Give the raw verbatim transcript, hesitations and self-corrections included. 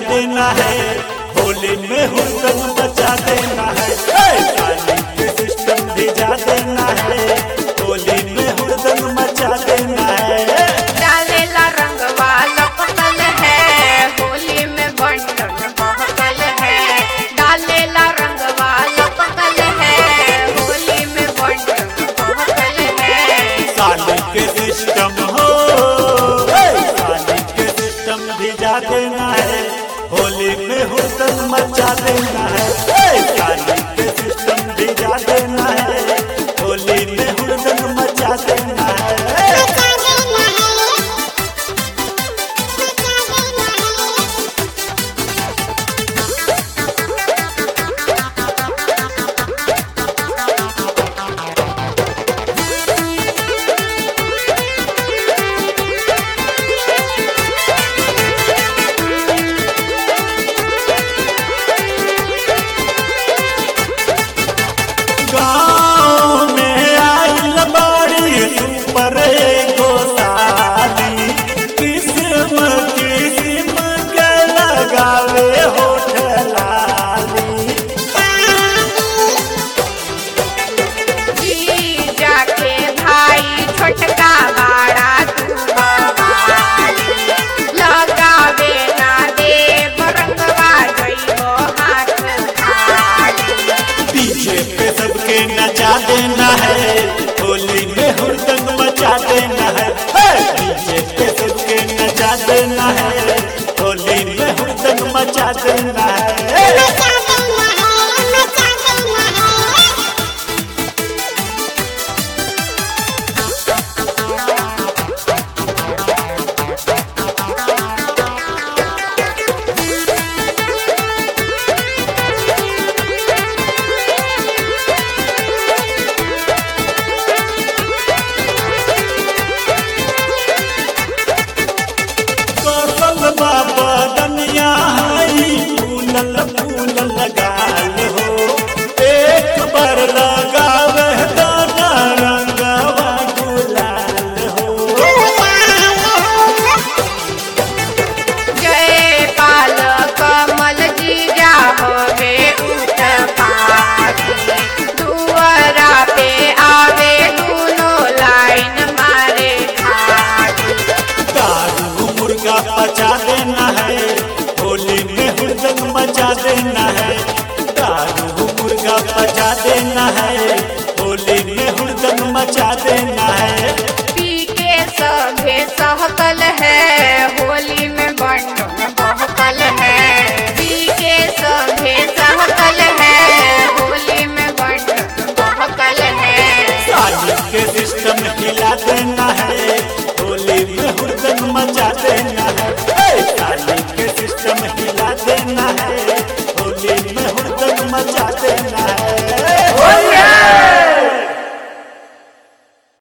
देना है, होली में हुड़दंग मचा देना है। साली के सिस्टम भिजा देना है, होली में हुड़दंग मचा देना है। डालेला रंगवा लपकल है, होली में बंटन बहकल है। डालेला रंगवा लपकल है, होली में बंटन बहकल है। साली के सिस्टम हो, साली के सिस्टम भिजा देना है, होली में हुड़दंग मचा देना है। साली के सिस्टम भिजा देना है, होली में हुड़दंग मचा देना है। गाँव में आइल बाड़ी सुपर एगो साली, किस्म किस्म के लगावे होठ लाली। जीजा के भाई छोटका बाड़ा तू बवाली। लगावे ना देव रंगवा जइबो हाथ खाली। डीजे पे सबके नचा देना है, होली में हुड़दंग मचा देना है। डीजे पे सबके नचा देना है, होली में हुड़दंग मचा देना है। कौशल बाबा दनिया हई फूलल फूलल लगाल हो, एक बार लगावे दाना रंगवा गुलाल हो। जय पाल कमल जीजा होवे उत्पाती। दुआरा पे आवे दूनो लाइन मारे खाती। दारू मुर्गा पचा देना है, होली में हुड़दंग मचा देना है। दारू मुर्गा पचा देना है, होली में हुड़दंग मचा देना